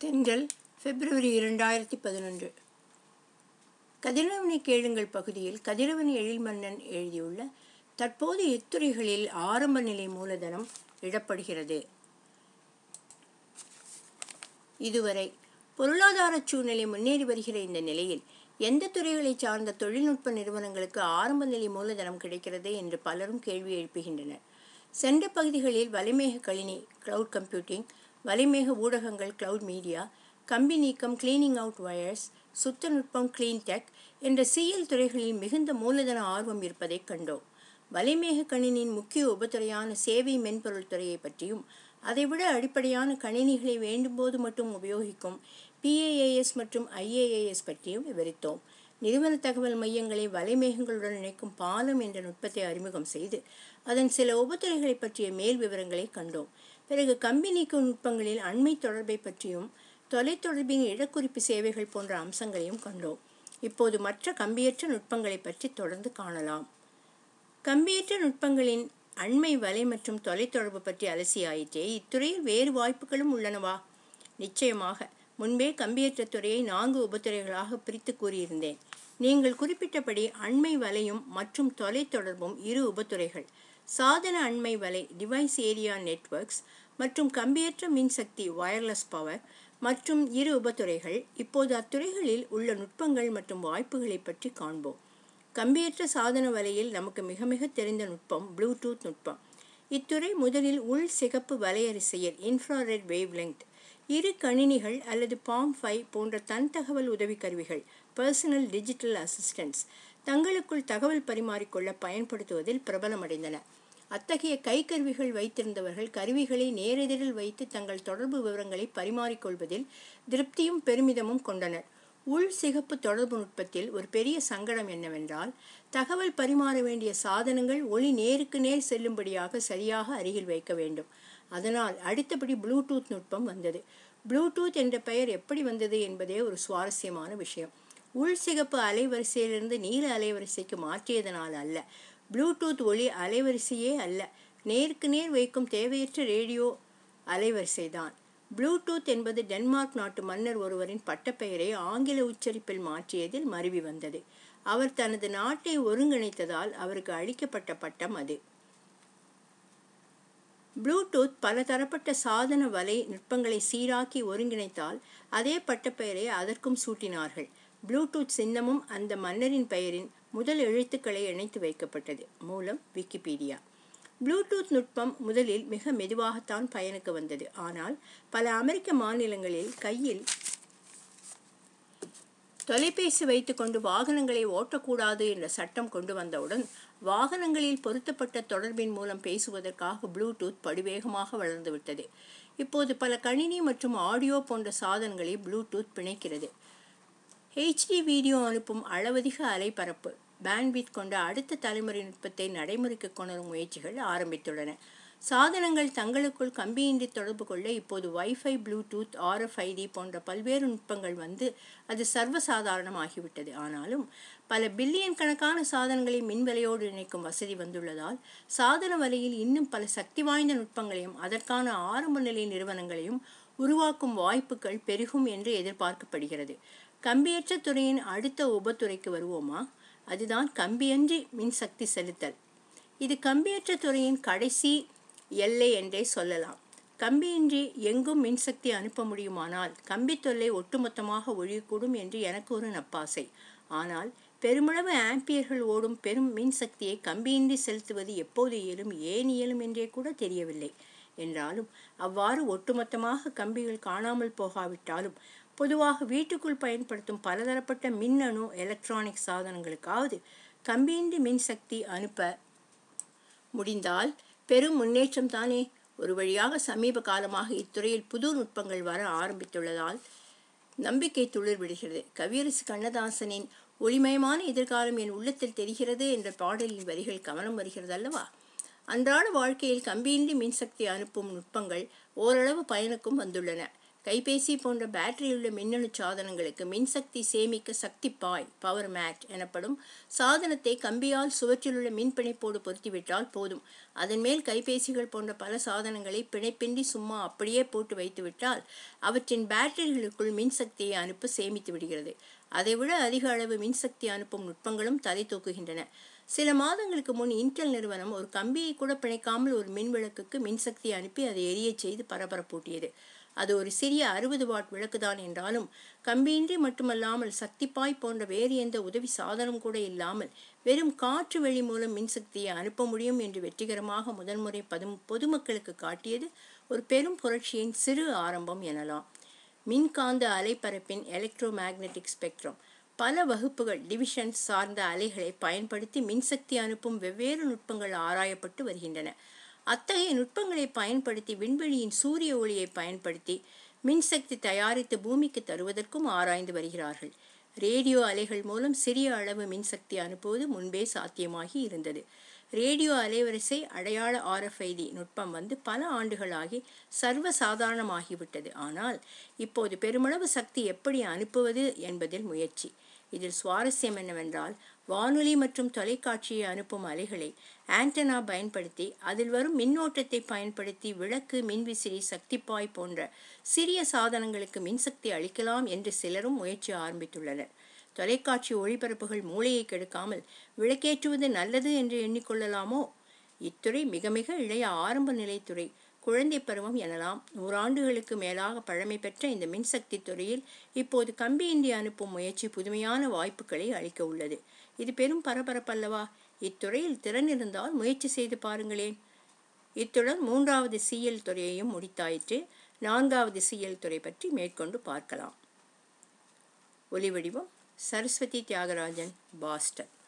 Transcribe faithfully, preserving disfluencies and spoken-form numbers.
தென்றல் பிப்ரவரி இரண்டாயிரத்தி பதினொன்று. கதிரவனை கேளுங்கள் பகுதியில் கதிரவன் எழில்மன்னன் எழுதியுள்ள தற்போது இத்துறைகளில் ஆரம்ப நிலை மூலதனம் இடப்படுகிறது. இதுவரை பொருளாதார சூழ்நிலை முன்னேறி வருகிற இந்த நிலையில் எந்த துறைகளை சார்ந்த தொழில்நுட்ப நிறுவனங்களுக்கு ஆரம்ப நிலை மூலதனம் கிடைக்கிறது என்று பலரும் கேள்வி எழுப்புகின்றனர். சென்ற பகுதிகளில் வலைமேக கணினி கிளவுட் கம்ப்யூட்டிங், வலைமேக ஊடகங்கள் கிளவுட் மீடியா, கம்பி நீக்கம் கிளீனிங் அவுட் வயர்ஸ், சுத்த நுட்பம் கிளீன் டெக் என்ற சிஎல் துறைகளில் மிகுந்த மூலதன ஆர்வம் இருப்பதை கண்டோம். வலைமேக கணினியின் முக்கிய உபத்துறையான சேவை மென்பொருள் துறையை பற்றியும், அதைவிட அடிப்படையான கணினிகளை வேண்டும்போது மட்டும் உபயோகிக்கும் பிஏஏஎஸ் மற்றும் ஐஏஏஎஸ் பற்றியும் விவரித்தோம். நிறுவன தகவல் மையங்களை வலைமேகங்களுடன் இணைக்கும் பாலம் என்ற நுட்பத்தை அறிமுகம் செய்து அதன் சில உபத்துறைகளை பற்றிய மேல் விவரங்களை கண்டோம். பிறகு கம்பி நீக்கும் நுட்பங்களில் அண்மை தொடர்பை பற்றியும் தொலைத்தொடர்பின் இடக்குறிப்பு சேவைகள் போன்ற அம்சங்களையும் கண்டோம். இப்போது மற்ற கம்பியற்ற நுட்பங்களை பற்றி தொடர்ந்து காணலாம். கம்பியற்ற நுட்பங்களின் அண்மை வலை மற்றும் தொலைத்தொடர்பு பற்றி அலசியாயிற்றே, இத்துறையில் வேறு வாய்ப்புகளும் உள்ளனவா? நிச்சயமாக. முன்பே கம்பியற்ற துறையை நான்கு உபத்துறைகளாக பிரித்து கூறியிருந்தேன். நீங்கள் குறிப்பிட்டபடி அண்மை வலையும் மற்றும் தொலைத்தொடர்பும் இரு உபத்துறைகள். சாதன அண்மை வலை டிவைஸ் ஏரியா நெட்வொர்க்ஸ் மற்றும் கம்பியற்ற மின்சக்தி வயர்லெஸ் பவர் மற்றும் இரு உபத்துறைகள். இப்போது அத்துறைகளில் உள்ள நுட்பங்கள் மற்றும் வாய்ப்புகளை பற்றி காண்போம். கம்பியற்ற சாதன வலையில் நமக்கு மிக மிக தெரிந்த நுட்பம் ப்ளூடூத் நுட்பம். இத்துறை முதலில் உள் சிகப்பு வலையரிசையில் இன்ஃப்ராரெட் வேவ்லெங்த் இரு கணினிகள் அல்லது பாம் ஃபைவ் போன்ற தன் தகவல் உதவி கருவிகள் பர்சனல் டிஜிட்டல் அசிஸ்டன்ட்ஸ் தங்களுக்குள் தகவல் பரிமாறிக்கொள்ள பயன்படுத்துவதில் பிரபலமடைந்தன. அத்தகைய கைக்கருவிகள் வைத்திருந்தவர்கள் கருவிகளை நேரெதிரில் வைத்து தங்கள் தொடர்பு விவரங்களை பரிமாறிக்கொள்வதில் திருப்தியும் பெருமிதமும் கொண்டனர். உள் சிகப்பு தொடர்பு நுட்பத்தில் ஒரு பெரிய சங்கடம் என்னவென்றால், தகவல் பரிமாற வேண்டிய சாதனங்கள் ஒளி நேருக்கு நேர் செல்லும்படியாக சரியாக அருகில் வைக்க வேண்டும். அதனால் அடுத்தபடி ப்ளூடூத் நுட்பம் வந்தது. ப்ளூடூத் என்ற பெயர் எப்படி வந்தது என்பதே ஒரு சுவாரஸ்யமான விஷயம். உள் சிகப்பு அலைவரிசையிலிருந்து நீல அலைவரிசைக்கு மாற்றியதனால் அல்ல. ப்ளூடூத் ஒளி அலைவரிசையே அல்ல, நேருக்கு நேர் வைக்கும் தேவையற்ற ரேடியோ அலைவரிசைதான். ப்ளூடூத் என்பது டென்மார்க் நாட்டு மன்னர் ஒருவரின் பட்டப்பெயரை ஆங்கில உச்சரிப்பில் மாற்றியதில் மருவி வந்தது. அவர் தனது நாட்டை ஒருங்கிணைத்ததால் அவருக்கு அளிக்கப்பட்ட பட்டம் அது. ப்ளூடூத் பல தரப்பட்ட சாதன வலை நுட்பங்களை சீராக்கி ஒருங்கிணைத்தால் அதே பட்டப்பெயரை அதற்கும் சூட்டினார்கள். ப்ளூடூத் சின்னமும் அந்த மன்னரின் பெயரின் முதல் எழுத்துக்களை இணைத்து வைக்கப்பட்டது. மூலம் விக்கிபீடியா. ப்ளூடூத் நுட்பம் முதலில் மிக மெதுவாகத்தான் பயனுக்கு வந்தது. ஆனால் பல அமெரிக்க மாநிலங்களில் கையில் தொலைபேசி வைத்துக்கொண்டு வாகனங்களை ஓட்டக்கூடாது என்ற சட்டம் கொண்டு வந்தவுடன் வாகனங்களில் பொருத்தப்பட்ட தொடர்பின் மூலம் பேசுவதற்காக ப்ளூடூத் படுவேகமாக வளர்ந்துவிட்டது. இப்போது பல கணினி மற்றும் ஆடியோ போன்ற சாதனங்களை ப்ளூடூத் பிணைக்கிறது. ஹெச்டி வீடியோ அனுப்பும் அளவதிக அலைபரப்பு பேண்ட்வித் கொண்ட அடுத்த தலைமுறை நுட்பத்தை நடைமுறைக்கு கொணரும் முயற்சிகள் ஆரம்பித்துள்ளன. சாதனங்கள் தங்களுக்குள் கம்பியின்றி தொடர்பு கொள்ள இப்போது வைஃபை, ப்ளூடூத், ஆர்எஃப்ஐடி போன்ற பல்வேறு நுட்பங்கள் வந்து அது சர்வசாதாரணமாகிவிட்டது. ஆனாலும் பல பில்லியன் கணக்கான சாதனங்களை மின்வலையோடு இணைக்கும் வசதி வந்துள்ளதால் சாதன வலையில் இன்னும் பல சக்தி வாய்ந்த நுட்பங்களையும் அதற்கான ஆரம்ப நிலை நிறுவனங்களையும் உருவாக்கும் வாய்ப்புகள் பெருகும் என்று எதிர்பார்க்கப்படுகிறது. கம்பியற்ற துறையின் அடுத்த உபத்துறைக்கு வருவோமா? அதுதான் கம்பியன்றி மின்சக்தி செலுத்தல். இது கம்பியற்ற துறையின் கடைசி எல்லை என்றே சொல்லலாம். கம்பியின்றி எங்கும் மின்சக்தி அனுப்ப முடியுமானால் கம்பி தொல்லை ஒட்டுமொத்தமாக ஒழியக்கூடும் என்று எனக்கு ஒரு நப்பாசை. ஆனால் பெருமளவு ஆம்பியர்கள் ஓடும் பெரும் மின்சக்தியை கம்பியின்றி செலுத்துவது எப்போது இயலும், ஏன் இயலும் என்றே கூட தெரியவில்லை. என்றாலும் அவ்வாறு ஒட்டுமொத்தமாக கம்பிகள் காணாமல் போகாவிட்டாலும் பொதுவாக வீட்டுக்குள் பயன்படுத்தும் பலதரப்பட்ட மின்னணு எலக்ட்ரானிக் சாதனங்களுக்காவது கம்பியின்றி மின்சக்தி அனுப்ப முடிந்தால் பெரும் முன்னேற்றம் தானே. ஒரு வழியாக சமீப காலமாக இத்துறையில் புது நுட்பங்கள் வர ஆரம்பித்துள்ளதால் நம்பிக்கை துளிர் விடுகிறது. கவியரசு கண்ணதாசனின் ஒளிமயமான எதிர்காலம் என் உள்ளத்தில் தெரிகிறது என்ற பாடலின் வரிகள் கவனம் வருகிறது அல்லவா? அன்றாட வாழ்க்கையில் கம்பியின்றி மின்சக்தி அனுப்பும் நுட்பங்கள் ஓரளவு பயனுக்கும் வந்துள்ளன. கைபேசி போன்ற பேட்டரியுள்ள மின்னணு சாதனங்களுக்கு மின்சக்தி சேமிக்க சக்தி பாய் பவர் மேட் எனப்படும் சாதனத்தை கம்பியால் சுவற்றிலுள்ள மின் பிணைப்போடு பொருத்திவிட்டால் போதும். அதன் மேல் கைபேசிகள் போன்ற பல சாதனங்களை பிணைப்பின்றி சும்மா அப்படியே போட்டு வைத்துவிட்டால் அவற்றின் பேட்டரிகளுக்குள் மின்சக்தியை அனுப்ப சேமித்து விடுகிறது. அதைவிட அதிக அளவு மின்சக்தி அனுப்பும் நுட்பங்களும் தலை தூக்குகின்றன. சில மாதங்களுக்கு முன் இன்டெல் நிறுவனம் ஒரு கம்பியை கூட பிணைக்காமல் ஒரு மின் விளக்குக்கு மின்சக்தி அனுப்பி அதை எரிய செய்து பரபரப்பூட்டியது. அது ஒரு சிறிய அறுபது வாட் விளக்குதான் என்றாலும் கம்பியின்றி மட்டுமல்லாமல் சக்திப்பாய் போன்ற வேறு எந்த உதவி சாதனம் கூட இல்லாமல் வெறும் காற்று வெளி மூலம் மின்சக்தியை அனுப்ப முடியும் என்று வெற்றிகரமாக முதன்முறை பதும் பொதுமக்களுக்கு காட்டியது ஒரு பெரும் புரட்சியின் சிறு ஆரம்பம் எனலாம். மின்காந்த அலைப்பரப்பின் எலக்ட்ரோ மேக்னெட்டிக் ஸ்பெக்ட்ரம் பல வகுப்புகள் டிவிஷன்ஸ் சார்ந்த அலைகளை பயன்படுத்தி மின்சக்தி அனுப்பும் வெவ்வேறு நுட்பங்கள் ஆராயப்பட்டு வருகின்றன. அத்தகைய நுட்பங்களை பயன்படுத்தி விண்வெளியின் சூரிய ஒளியை பயன்படுத்தி மின்சக்தி தயாரித்து பூமிக்கு தருவதற்கும் ஆராய்ந்து வருகிறார்கள். ரேடியோ அலைகள் மூலம் சிறிய அளவு மின்சக்தி அனுப்புவது முன்பே சாத்தியமாகி இருந்தது. ரேடியோ அலைவரிசை அடையாள ஆர்எஃப்ஐடி நுட்பம் வந்து பல ஆண்டுகளாகி சர்வ சாதாரணமாகிவிட்டது. ஆனால் இப்போது பெருமளவு சக்தி எப்படி அனுப்புவது என்பதில் முயற்சி. இதில் சுவாரஸ்யம் என்னவென்றால், வானொலி மற்றும் தொலைக்காட்சியை அனுப்பும் அலைகளை ஆண்டனா பயன்படுத்தி அதில் வரும் மின்னோட்டத்தை பயன்படுத்தி விளக்கு, மின்விசிறி, சக்திப்பாய் போன்ற சிறிய சாதனங்களுக்கு மின்சக்தி அளிக்கலாம் என்று சிலரும் முயற்சி ஆரம்பித்துள்ளனர். தொலைக்காட்சி ஒளிபரப்புகள் மூளையை கெடுக்காமல் விளக்கேற்றுவது நல்லது என்று எண்ணிக்கொள்ளலாமோ? இத்துறை மிக மிக இளைய ஆரம்ப நிலைத்துறை, குழந்தை பருவம் எனலாம். நூறாண்டுகளுக்கு மேலாக பழமை பெற்ற இந்த மின்சக்தி துறையில் இப்போது கம்பியின்றி அனுப்பும் முயற்சி புதுமையான வாய்ப்புகளை அளிக்க உள்ளது. இது பெரும் பரபரப்பல்லவா? இத்துறையில் திறன் இருந்தால் முயற்சி செய்து பாருங்களேன். இத்துடன் மூன்றாவது சிஎல் துறையையும் முடித்தாயிற்று. நான்காவது சிஎல் துறை பற்றி மேற்கொண்டு பார்க்கலாம். ஒலிவடிவம் சரஸ்வதி தியாகராஜன், பாஸ்டன்.